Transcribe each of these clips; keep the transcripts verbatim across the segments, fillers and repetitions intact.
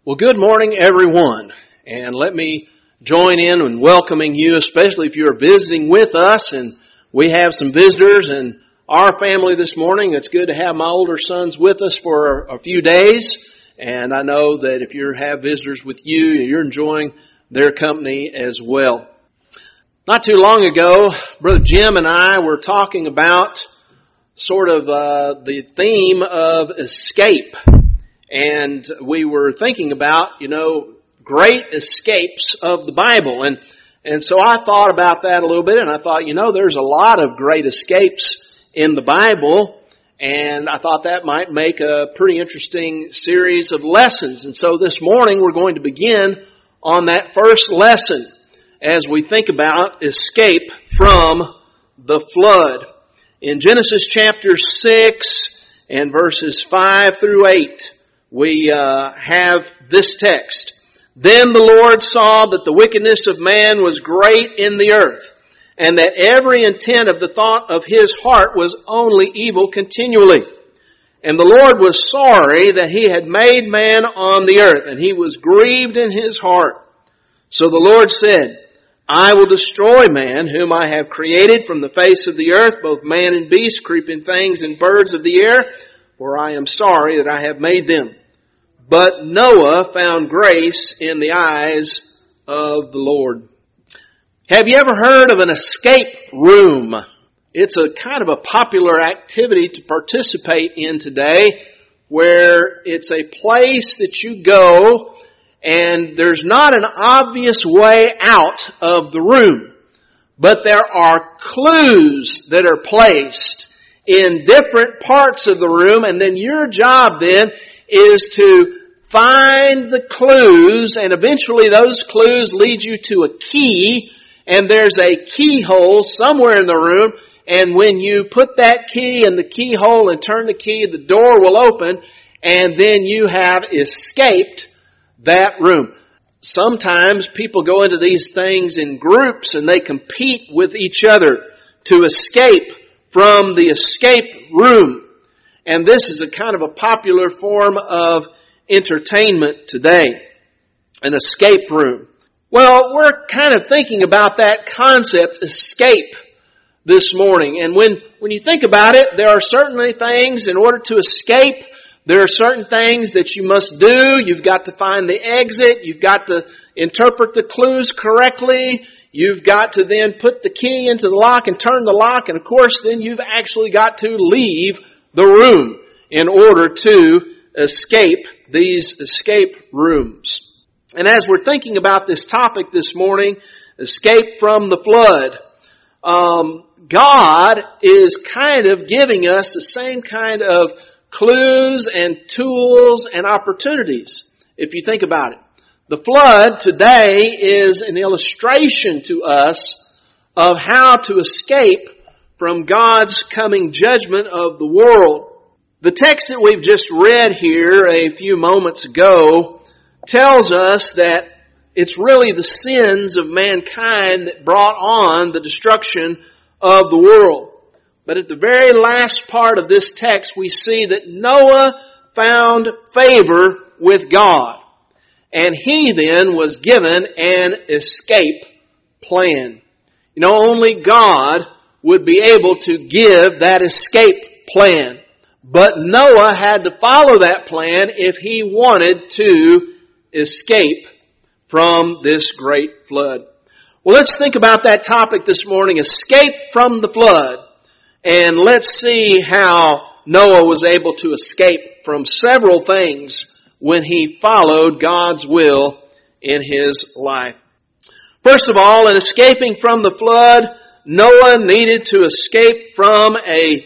Well, good morning, everyone, and let me join in in welcoming you, especially if you're visiting with us, and we have some visitors in our family this morning. It's good to have my older sons with us for a few days, and I know that if you have visitors with you, you're enjoying their company as well. Not too long ago, Brother Jim and I were talking about sort of uh, the theme of escape. And we were thinking about, you know, great escapes of the Bible. And, and so I thought about that a little bit, and I thought, you know, there's a lot of great escapes in the Bible, and I thought that might make a pretty interesting series of lessons. And so this morning we're going to begin on that first lesson as we think about escape from the flood. In Genesis chapter six and verses five through eight, we uh, have this text. Then the Lord saw that the wickedness of man was great in the earth, and that every intent of the thought of his heart was only evil continually. And the Lord was sorry that he had made man on the earth, and he was grieved in his heart. So the Lord said, I will destroy man, whom I have created from the face of the earth, both man and beast, creeping things, and birds of the air, for I am sorry that I have made them. But Noah found grace in the eyes of the Lord. Have you ever heard of an escape room? It's a kind of a popular activity to participate in today, where it's a place that you go and there's not an obvious way out of the room, but there are clues that are placed in different parts of the room, and then your job then is to find the clues, and eventually those clues lead you to a key, and there's a keyhole somewhere in the room, and when you put that key in the keyhole and turn the key, the door will open, and then you have escaped that room. Sometimes people go into these things in groups and they compete with each other to escape from the escape room. And this is a kind of a popular form of entertainment today. An escape room. Well, we're kind of thinking about that concept, escape, this morning. And when, when you think about it, there are certainly things in order to escape. There are certain things that you must do. You've got to find the exit. You've got to interpret the clues correctly. You've got to then put the key into the lock and turn the lock. And of course, then you've actually got to leave the room in order to escape these escape rooms. And as we're thinking about this topic this morning, escape from the flood, um, God is kind of giving us the same kind of clues and tools and opportunities, if you think about it. The flood today is an illustration to us of how to escape from God's coming judgment of the world. The text that we've just read here a few moments ago tells us that it's really the sins of mankind that brought on the destruction of the world. But at the very last part of this text, we see that Noah found favor with God. And he then was given an escape plan. You know, only God would be able to give that escape plan. But Noah had to follow that plan if he wanted to escape from this great flood. Well, let's think about that topic this morning, escape from the flood. And let's see how Noah was able to escape from several things when he followed God's will in his life. First of all, in escaping from the flood, Noah needed to escape from a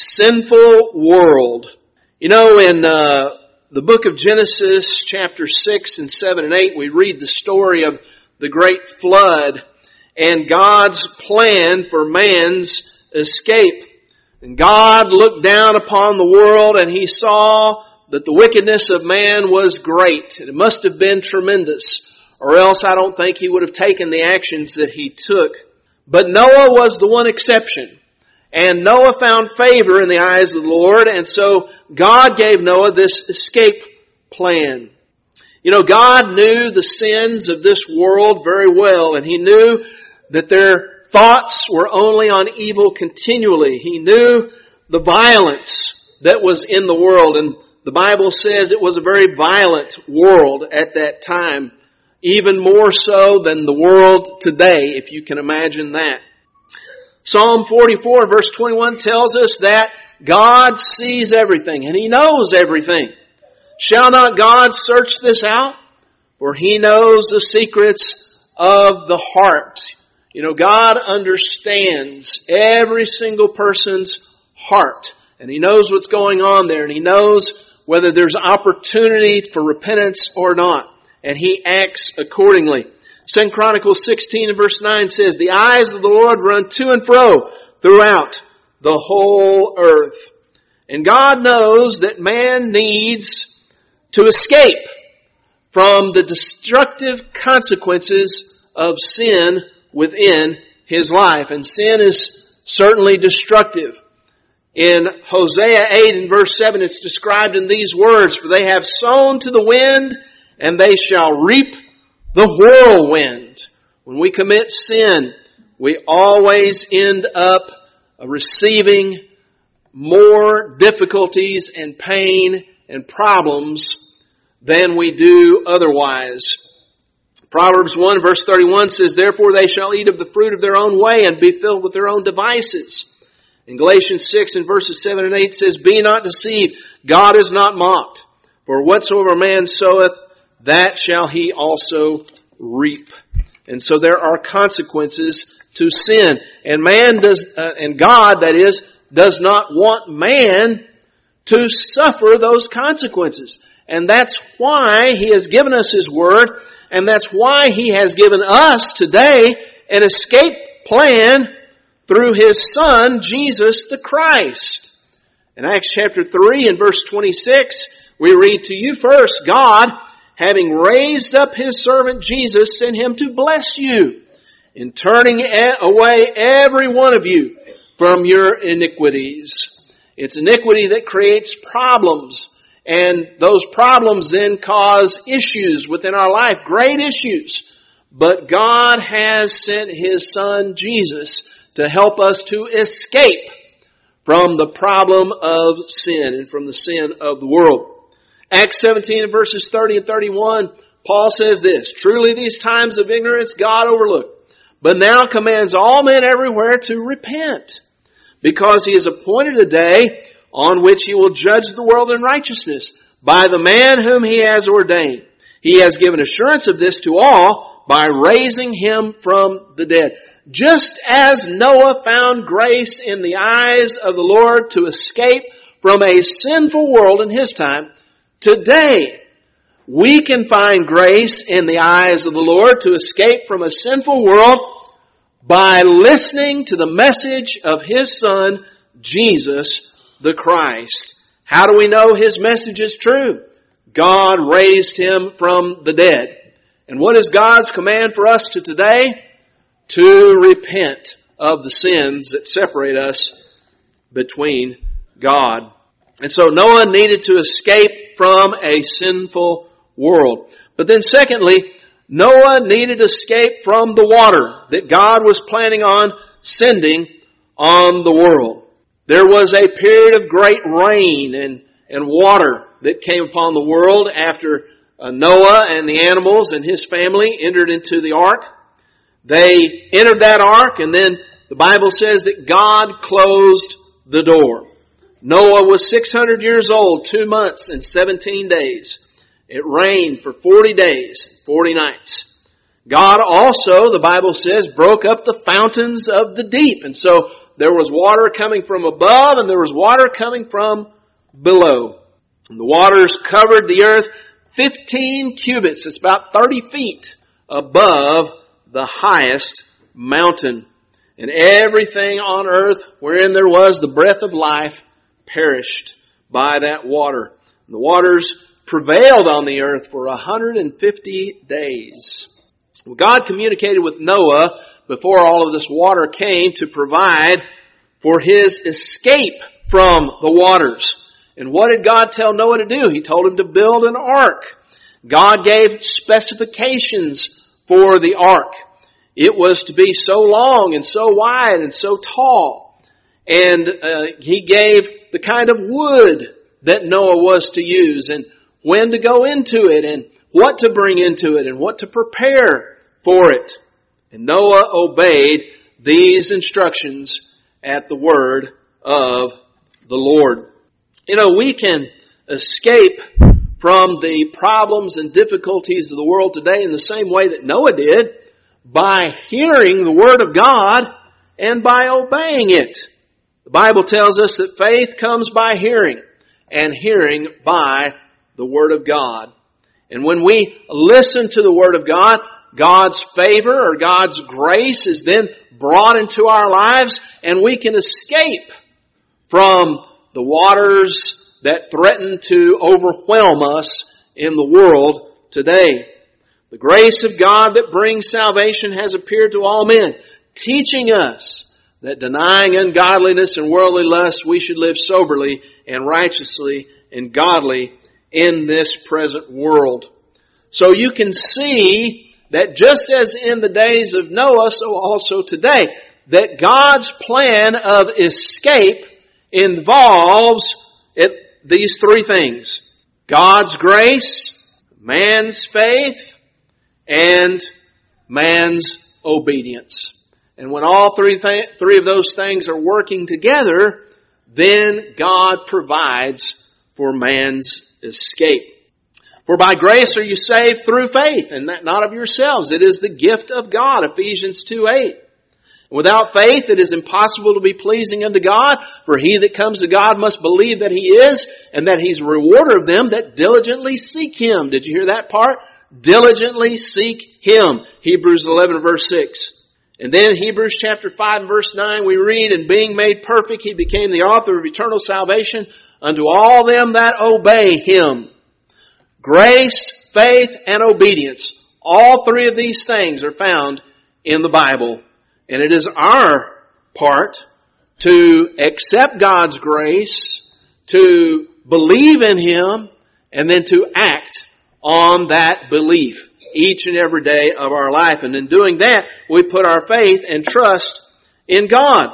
sinful world. You know, in uh, the book of Genesis, chapter six and seven and eight, we read the story of the great flood and God's plan for man's escape. And God looked down upon the world and He saw that the wickedness of man was great. And it must have been tremendous, or else I don't think He would have taken the actions that He took. But Noah was the one exception. And Noah found favor in the eyes of the Lord, and so God gave Noah this escape plan. You know, God knew the sins of this world very well, and He knew that their thoughts were only on evil continually. He knew the violence that was in the world, and the Bible says it was a very violent world at that time, even more so than the world today, if you can imagine that. Psalm forty-four verse twenty-one tells us that God sees everything and He knows everything. Shall not God search this out? For He knows the secrets of the heart. You know, God understands every single person's heart. And He knows what's going on there. And He knows whether there's opportunity for repentance or not. And He acts accordingly. Second Chronicles sixteen and verse nine says, the eyes of the Lord run to and fro throughout the whole earth. And God knows that man needs to escape from the destructive consequences of sin within his life. And sin is certainly destructive. In Hosea eight and verse seven, it's described in these words, for they have sown to the wind, and they shall reap the whirlwind. When we commit sin, we always end up receiving more difficulties and pain and problems than we do otherwise. Proverbs one verse thirty-one says, therefore they shall eat of the fruit of their own way and be filled with their own devices. In Galatians six and verses seven and eight says, be not deceived, God is not mocked. For whatsoever man soweth, that shall he also reap. And so there are consequences to sin. And man does, uh, and God, that is, does not want man to suffer those consequences. And that's why He has given us His Word, and that's why He has given us today an escape plan through His Son, Jesus the Christ. In Acts chapter three and verse twenty-six, we read, to you first, God, having raised up His servant Jesus, sent Him to bless you, in turning away every one of you from your iniquities. It's iniquity that creates problems. And those problems then cause issues within our life, great issues. But God has sent His Son, Jesus, to help us to escape from the problem of sin and from the sin of the world. Acts seventeen and verses thirty and thirty-one, Paul says this, truly these times of ignorance God overlooked, but now commands all men everywhere to repent, because He has appointed a day on which He will judge the world in righteousness by the man whom He has ordained. He has given assurance of this to all by raising Him from the dead. Just as Noah found grace in the eyes of the Lord to escape from a sinful world in his time, today we can find grace in the eyes of the Lord to escape from a sinful world by listening to the message of His Son, Jesus the Christ. How do we know His message is true? God raised Him from the dead. And what is God's command for us to today? To repent of the sins that separate us between God. And so Noah needed to escape from a sinful world. But then secondly, Noah needed to escape from the water that God was planning on sending on the world. There was a period of great rain and, and water that came upon the world after uh, Noah and the animals and his family entered into the ark. They entered that ark, and then the Bible says that God closed the door. Noah was six hundred years old, two months and seventeen days. It rained for forty days, forty nights. God also, the Bible says, broke up the fountains of the deep. And so there was water coming from above and there was water coming from below. And the waters covered the earth fifteen cubits. It's about thirty feet above the highest mountain. And everything on earth wherein there was the breath of life perished by that water. And the waters prevailed on the earth for one hundred fifty days. Well, God communicated with Noah before all of this water came to provide for his escape from the waters. And what did God tell Noah to do? He told him to build an ark. God gave specifications for the ark. It was to be so long and so wide and so tall. And uh, He gave the kind of wood that Noah was to use and when to go into it and what to bring into it and what to prepare for it. And Noah obeyed these instructions at the word of the Lord. You know, we can escape from the problems and difficulties of the world today in the same way that Noah did, by hearing the Word of God and by obeying it. The Bible tells us that faith comes by hearing, and hearing by the Word of God. And when we listen to the Word of God, God's favor or God's grace is then brought into our lives, and we can escape from the waters that threaten to overwhelm us in the world today. The grace of God that brings salvation has appeared to all men, teaching us that denying ungodliness and worldly lust, we should live soberly and righteously and godly in this present world. So you can see that just as in the days of Noah, so also today, that God's plan of escape involves it, these three things: God's grace, man's faith, and man's obedience. And when all three th- three of those things are working together, then God provides for man's escape. For by grace are you saved through faith, and that not of yourselves. It is the gift of God, Ephesians two eight. Without faith it is impossible to be pleasing unto God, for he that comes to God must believe that He is, and that He's a rewarder of them that diligently seek Him. Did you hear that part? Diligently seek Him. Hebrews eleven verse six. And then in Hebrews chapter five and verse nine we read, and being made perfect, He became the author of eternal salvation unto all them that obey Him. Grace, faith, and obedience. All three of these things are found in the Bible. And it is our part to accept God's grace, to believe in Him, and then to act on that belief each and every day of our life. And in doing that, we put our faith and trust in God.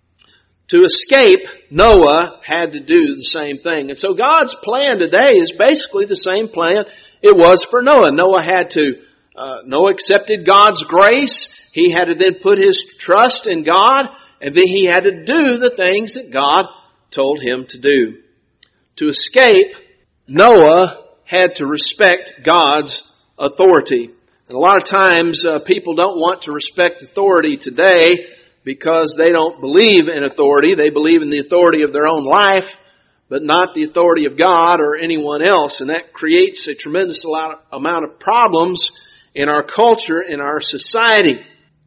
To escape, Noah had to do the same thing. And so God's plan today is basically the same plan it was for Noah. Noah had to, uh, Noah accepted God's grace. He had to then put his trust in God, and then he had to do the things that God told him to do. To escape, Noah had to respect God's authority. And a lot of times uh, people don't want to respect authority today because they don't believe in authority. They believe in the authority of their own life, but not the authority of God or anyone else. And that creates a tremendous amount of problems in our culture, in our society.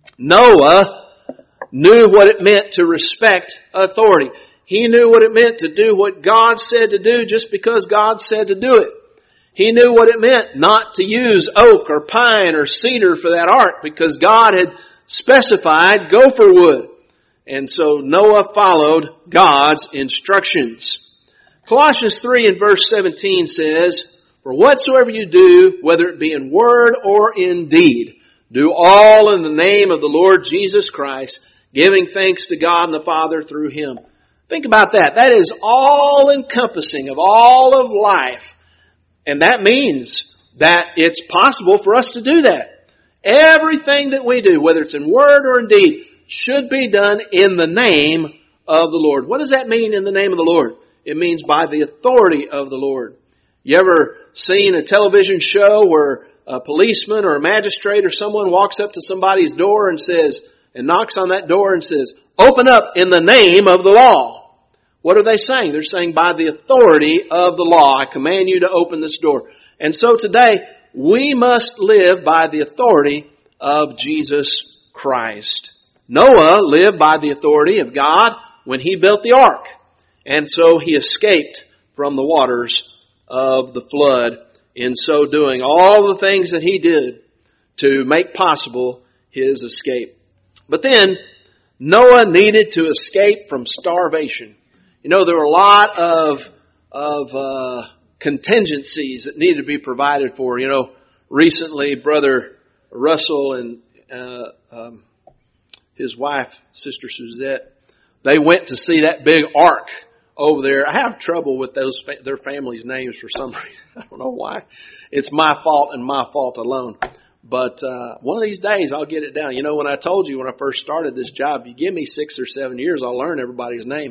Noah knew what it meant to respect authority. He knew what it meant to do what God said to do just because God said to do it. He knew what it meant not to use oak or pine or cedar for that ark because God had specified gopher wood. And so Noah followed God's instructions. Colossians three and verse seventeen says, "For whatsoever you do, whether it be in word or in deed, do all in the name of the Lord Jesus Christ, giving thanks to God and the Father through Him." Think about that. That is all encompassing of all of life. And that means that it's possible for us to do that. Everything that we do, whether it's in word or in deed, should be done in the name of the Lord. What does that mean, in the name of the Lord? It means by the authority of the Lord. You ever seen a television show where a policeman or a magistrate or someone walks up to somebody's door and says, and knocks on that door and says, "Open up in the name of the law"? What are they saying? They're saying, by the authority of the law, I command you to open this door. And so today, we must live by the authority of Jesus Christ. Noah lived by the authority of God when he built the ark. And so he escaped from the waters of the flood in so doing all the things that he did to make possible his escape. But then Noah needed to escape from starvation. You know, there were a lot of of uh, contingencies that needed to be provided for. You know, recently Brother Russell and uh, um, his wife, Sister Suzette, they went to see that big ark over there. I have trouble with those fa- their families' names for some reason. I don't know why. It's my fault and my fault alone. But uh one of these days I'll get it down. You know, when I told you when I first started this job, you give me six or seven years, I'll learn everybody's name.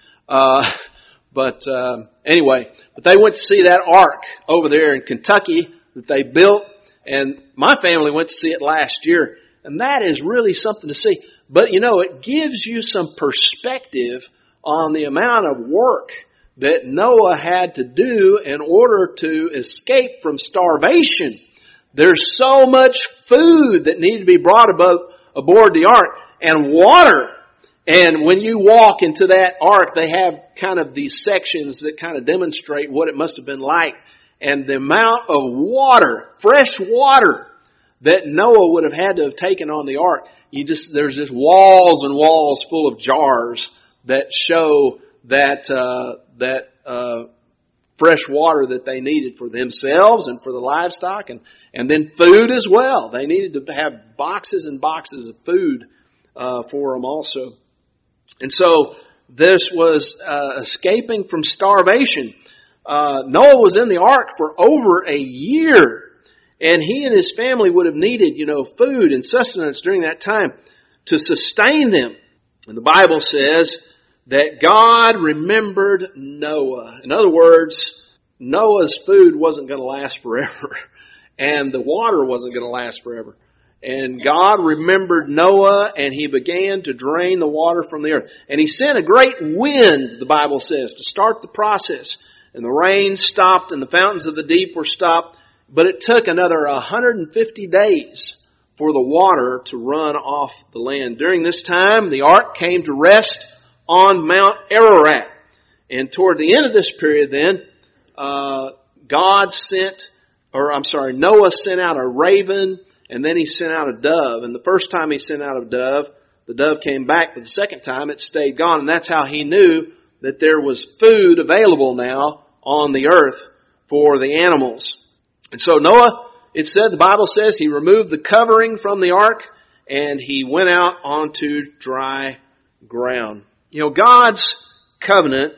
Uh But uh, anyway, but they went to see that ark over there in Kentucky that they built, and my family went to see it last year, and that is really something to see. But you know, it gives you some perspective on the amount of work that Noah had to do in order to escape from starvation. There's so much food that needed to be brought above, aboard the ark, and water. And when you walk into that ark, they have kind of these sections that kind of demonstrate what it must have been like. And the amount of water, fresh water, that Noah would have had to have taken on the ark. You just, there's just walls and walls full of jars that show that, uh, that, uh, fresh water that they needed for themselves and for the livestock, and, and then food as well. They needed to have boxes and boxes of food, uh, for them also. And so this was uh, escaping from starvation. Uh, Noah was in the ark for over a year, and he and his family would have needed, you know, food and sustenance during that time to sustain them. And the Bible says that God remembered Noah. In other words, Noah's food wasn't going to last forever, and the water wasn't going to last forever. And God remembered Noah, and he began to drain the water from the earth. And he sent a great wind, the Bible says, to start the process. And the rain stopped, and the fountains of the deep were stopped. But it took another one hundred fifty days for the water to run off the land. During this time, the ark came to rest on Mount Ararat. And toward the end of this period then, uh, God sent, or I'm sorry, Noah sent out a raven, and then he sent out a dove. And the first time he sent out a dove, the dove came back, but the second time it stayed gone. And that's how he knew that there was food available now on the earth for the animals. And so Noah, it said, the Bible says, he removed the covering from the ark, and he went out onto dry ground. You know, God's covenant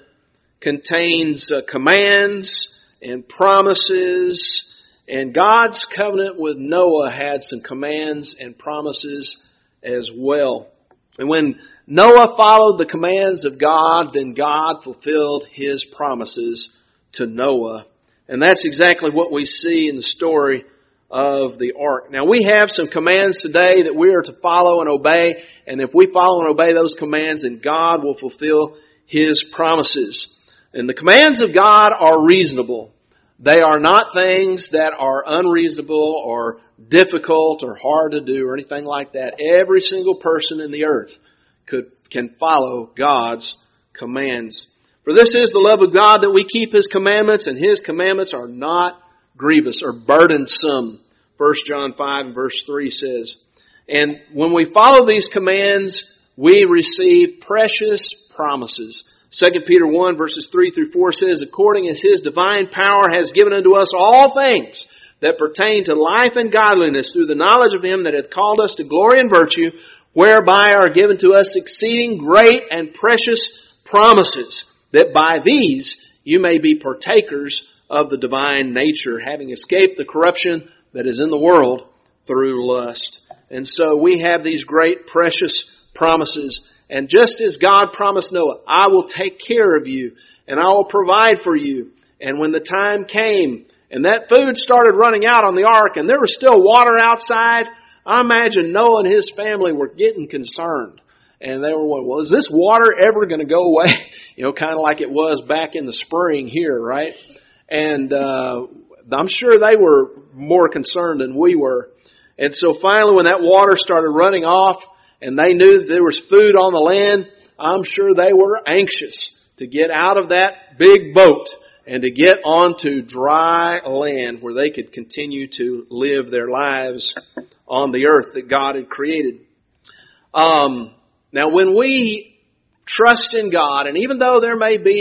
contains uh, commands and promises. And God's covenant with Noah had some commands and promises as well. And when Noah followed the commands of God, then God fulfilled his promises to Noah. And that's exactly what we see in the story of the ark. Now, we have some commands today that we are to follow and obey. And if we follow and obey those commands, then God will fulfill his promises. And the commands of God are reasonable. They are not things that are unreasonable or difficult or hard to do or anything like that. Every single person in the earth could can follow God's commands. For this is the love of God, that we keep his commandments, and his commandments are not grievous or burdensome. First John five and verse three says. And when we follow these commands, we receive precious promises. Second Peter one verses three through four says, according as his divine power has given unto us all things that pertain to life and godliness through the knowledge of him that hath called us to glory and virtue, whereby are given to us exceeding great and precious promises, that by these you may be partakers of the divine nature, having escaped the corruption that is in the world through lust. And so we have these great precious promises. And just as God promised Noah, I will take care of you and I will provide for you. And when the time came and that food started running out on the ark and there was still water outside, I imagine Noah and his family were getting concerned. And they were wondering, well, is this water ever going to go away? You know, kind of like it was back in the spring here, right? And uh I'm sure they were more concerned than we were. And so finally, when that water started running off, and they knew that there was food on the land, I'm sure they were anxious to get out of that big boat and to get onto dry land where they could continue to live their lives on the earth that God had created. Um, now, when we trust in God, and even though there may be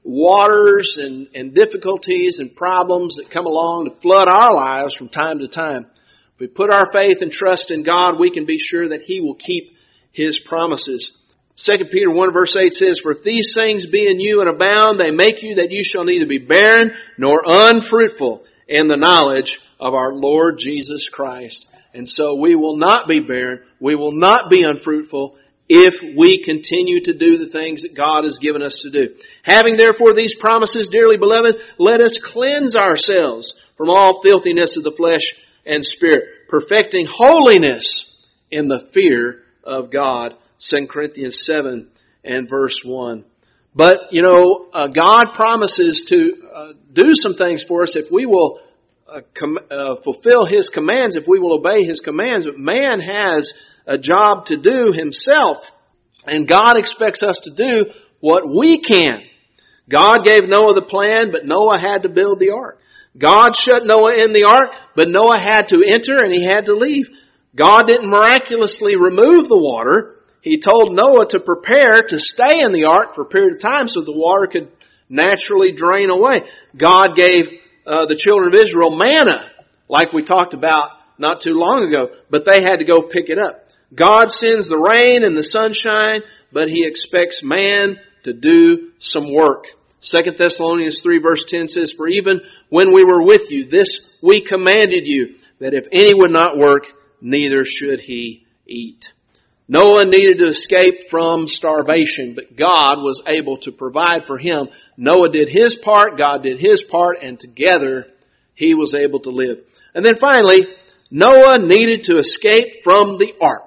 waters and, and difficulties and problems that come along to flood our lives from time to time. If we put our faith and trust in God, we can be sure that He will keep His promises. Second Peter one verse eight says, "For if these things be in you and abound, they make you that you shall neither be barren nor unfruitful in the knowledge of our Lord Jesus Christ." And so we will not be barren, we will not be unfruitful if we continue to do the things that God has given us to do. "Having therefore these promises, dearly beloved, let us cleanse ourselves from all filthiness of the flesh and spirit, perfecting holiness in the fear of God." Second Corinthians seven and verse one. But, you know, uh, God promises to uh, do some things for us if we will uh, com- uh, fulfill His commands, if we will obey His commands. But man has a job to do himself, and God expects us to do what we can. God gave Noah the plan, but Noah had to build the ark. God shut Noah in the ark, but Noah had to enter and he had to leave. God didn't miraculously remove the water. He told Noah to prepare to stay in the ark for a period of time so the water could naturally drain away. God gave uh, the children of Israel manna, like we talked about not too long ago, but they had to go pick it up. God sends the rain and the sunshine, but He expects man to do some work. Second Thessalonians three verse ten says, "For even when we were with you, this we commanded you, that if any would not work, neither should he eat." Noah needed to escape from starvation, but God was able to provide for him. Noah did his part, God did His part, and together he was able to live. And then finally, Noah needed to escape from the ark.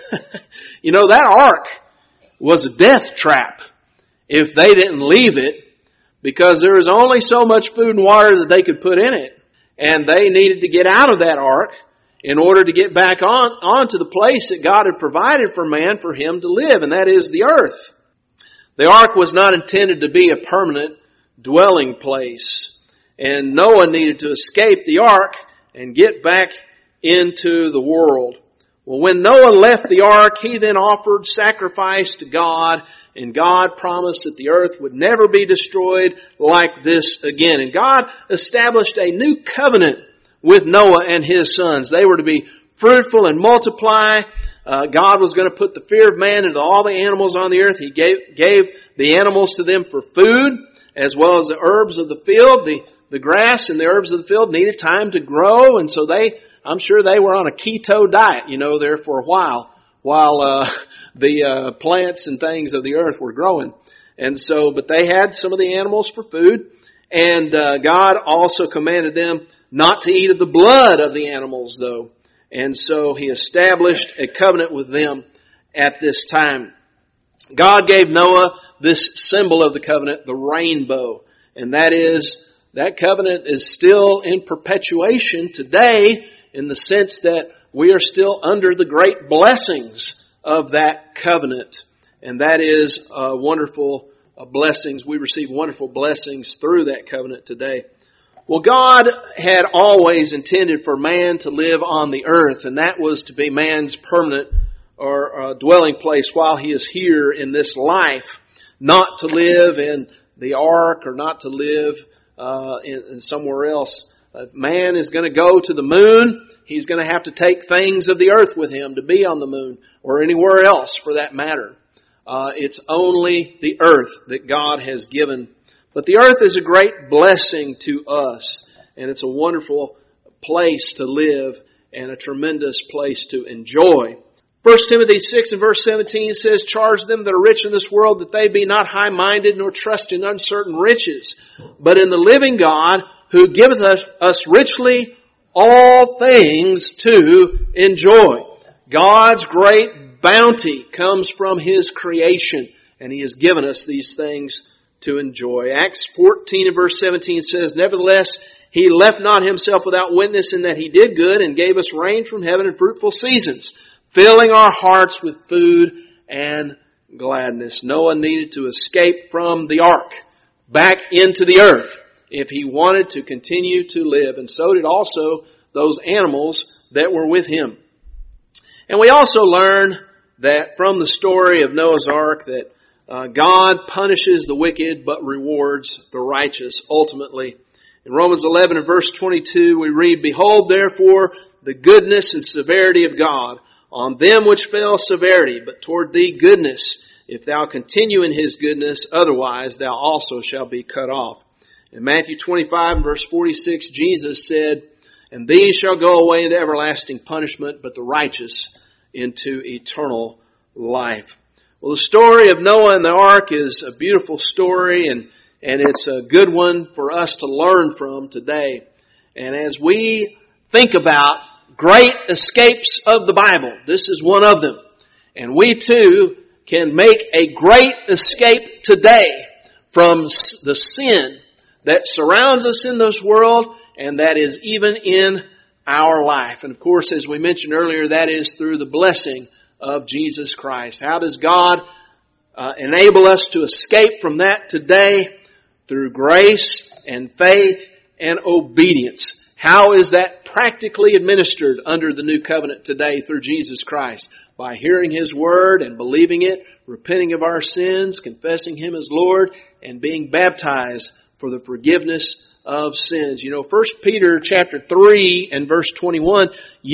You know, that ark was a death trap if they didn't leave it, because there was only so much food and water that they could put in it. And they needed to get out of that ark in order to get back on onto the place that God had provided for man for him to live, and that is the earth. The ark was not intended to be a permanent dwelling place. And Noah needed to escape the ark and get back into the world. Well, when Noah left the ark, he then offered sacrifice to God, and God promised that the earth would never be destroyed like this again. And God established a new covenant with Noah and his sons. They were to be fruitful and multiply. Uh, God was going to put the fear of man into all the animals on the earth. He gave, gave the animals to them for food, as well as the herbs of the field. The, the grass and the herbs of the field needed time to grow, and so they, I'm sure they were on a keto diet, you know, there for a while, while uh, the uh, plants and things of the earth were growing. And so, but they had some of the animals for food, and uh, God also commanded them not to eat of the blood of the animals, though. And so He established a covenant with them at this time. God gave Noah this symbol of the covenant, the rainbow. And that is, that covenant is still in perpetuation today, in the sense that we are still under the great blessings of that covenant. And that is uh, wonderful uh, blessings. We receive wonderful blessings through that covenant today. Well, God had always intended for man to live on the earth, and that was to be man's permanent or uh, dwelling place while he is here in this life, not to live in the ark or not to live uh, in, in somewhere else. Uh, man is going to go to the moon. He's going to have to take things of the earth with him to be on the moon, or anywhere else for that matter. Uh, it's only the earth that God has given. But the earth is a great blessing to us, and it's a wonderful place to live and a tremendous place to enjoy. First Timothy six and verse seventeen says, "Charge them that are rich in this world that they be not high-minded nor trust in uncertain riches, but in the living God who giveth us, us richly all things to enjoy." God's great bounty comes from His creation, and He has given us these things to enjoy. Acts fourteen and verse seventeen says, "Nevertheless, He left not Himself without witness in that He did good and gave us rain from heaven and fruitful seasons, filling our hearts with food and gladness." Noah needed to escape from the ark back into the earth if he wanted to continue to live. And so did also those animals that were with him. And we also learn that from the story of Noah's ark that uh, God punishes the wicked but rewards the righteous ultimately. In Romans eleven and verse twenty-two we read, "Behold therefore the goodness and severity of God. On them which fell severity, but toward thee goodness. If thou continue in his goodness, otherwise thou also shalt be cut off." In Matthew twenty-five and verse forty-six, Jesus said, "And these shall go away into everlasting punishment, but the righteous into eternal life." Well, the story of Noah and the ark is a beautiful story, and, and it's a good one for us to learn from today. And as we think about great escapes of the Bible, this is one of them. And we too can make a great escape today from the sin that surrounds us in this world and that is even in our life. And of course, as we mentioned earlier, that is through the blessing of Jesus Christ. How does God uh, enable us to escape from that today? Through grace and faith and obedience. How is that practically administered under the new covenant today through Jesus Christ? By hearing His Word and believing it, repenting of our sins, confessing Him as Lord, and being baptized for the forgiveness of sins. You know, First Peter chapter three and verse twenty-one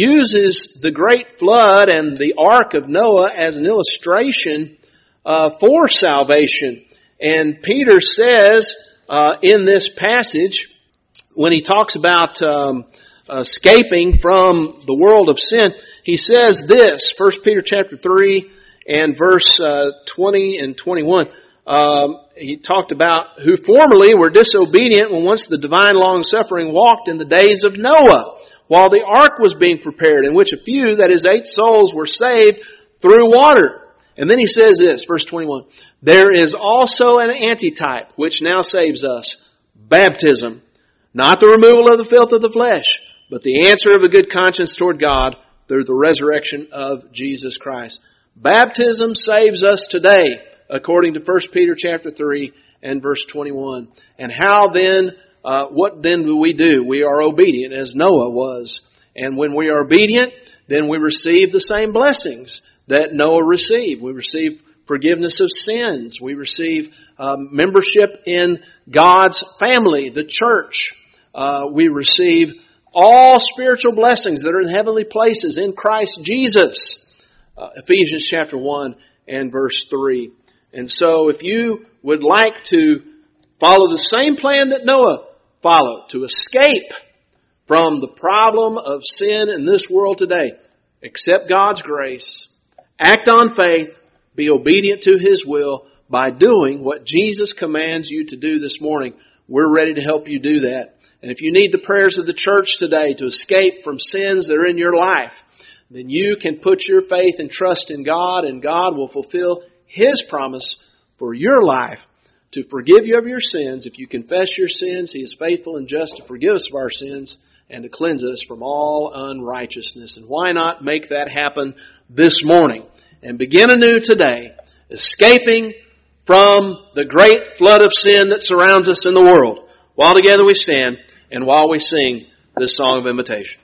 uses the great flood and the ark of Noah as an illustration uh, for salvation. And Peter says uh, in this passage, when he talks about um, escaping from the world of sin, he says this, First Peter chapter three and verse uh, twenty and twenty-one. Um, he talked about who formerly were disobedient when once the divine long-suffering walked in the days of Noah, while the ark was being prepared, in which a few, that is eight souls, were saved through water. And then he says this, verse twenty-one, "There is also an antitype which now saves us, baptism, not the removal of the filth of the flesh, but the answer of a good conscience toward God through the resurrection of Jesus Christ." Baptism saves us today, according to First Peter chapter three and verse twenty-one. And how then, uh, what then do we do? We are obedient as Noah was. And when we are obedient, then we receive the same blessings that Noah received. We receive forgiveness of sins. We receive uh, membership in God's family, the church. Uh, we receive all spiritual blessings that are in heavenly places in Christ Jesus. Uh, Ephesians chapter one and verse three. And so if you would like to follow the same plan that Noah followed, to escape from the problem of sin in this world today, accept God's grace, act on faith, be obedient to His will by doing what Jesus commands you to do this morning. We're ready to help you do that. And if you need the prayers of the church today to escape from sins that are in your life, then you can put your faith and trust in God, and God will fulfill His promise for your life to forgive you of your sins. If you confess your sins, He is faithful and just to forgive us of our sins and to cleanse us from all unrighteousness. And why not make that happen this morning and begin anew today, escaping from the great flood of sin that surrounds us in the world. While together we stand and while we sing this song of invitation.